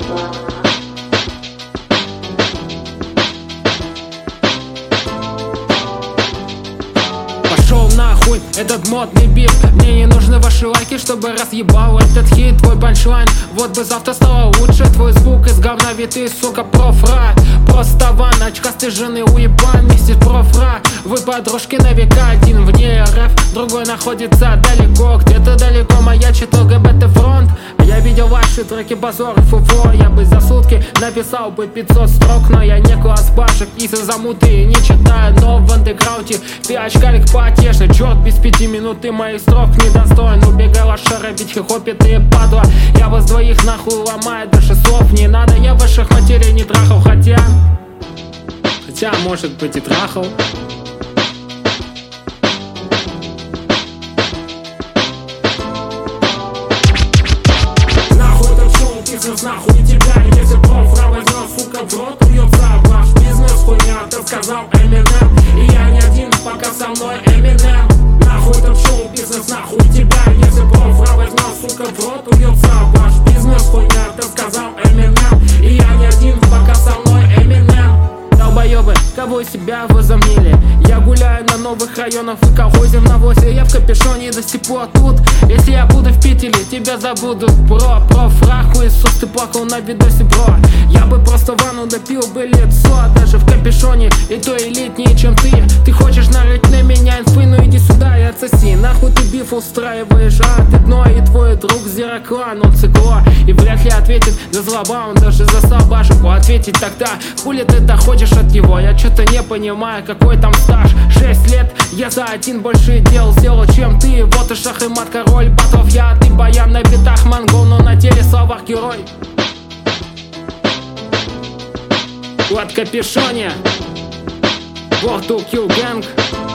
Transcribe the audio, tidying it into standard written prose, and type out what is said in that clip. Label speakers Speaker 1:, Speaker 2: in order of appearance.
Speaker 1: Пошел нахуй этот модный бит. Мне не нужны ваши лайки, чтобы разъебал этот хит. Твой панчлайн, вот бы завтра стало лучше. Твой звук из говна, ведь ты, сука, профра. Просто ван, очкастой жены уебан, мистер профра. Вы подружки на века, один вне РФ, другой находится далеко. Где-то далеко маячит ЛГБТ фронт. Я видел ваши треки позор фуфло. Я бы за сутки написал бы 500 строк, но я не класс башек, из-за замуты не читаю. Но в андеграунде ты очкарик потешный. Черт, без 5 минут ты моих строк недостоин. Убегала шара, ведь хохопит и падла. Я вас двоих нахуй ломаю, даже слов не надо. Я ваших матерей не трахал, хотя может быть и трахал. Бизнес нахуй тебя, если профра возьмет, сука, в рот уется ваш бизнес. Хуйня, ты сказал Eminem, и я не один, пока со мной Eminem. Нахуй этот шоу-бизнес, нахуй тебя, если профра возьмет, сука, в рот уется ваш бизнес. Хуйня, ты сказал Eminem, и я не один, пока со мной Eminem. Долбоёбы, кого из себя возомнили? Я гуляю на новых районах и колхозим на восе. Я в капюшоне до сих пор тут. Если я буду в Питере, тебя забудут, бро. Профра, хуесос, ты плакал на видосе, бро. Я бы просто ванну допил бы лицо, даже в капюшоне, и то элитнее, чем ты. Ты хочешь нарыть на меня инфы, ну иди сюда и отсоси. Нахуй ты биф устраиваешь, а ты дно. И твой друг Зероклан, он цикло, и вряд ли ответит за злоба, он даже за собашку ответить тогда. Хули ты-то хочешь от него? Я что-то не понимаю, какой там стаж. 6 лет, я за один больше дел сделал, чем ты. Вот и шах и мат, король батлов, я, ты баян на битах, монгол, но на теле словах герой. Вот капюшоне, World to Kill Gang.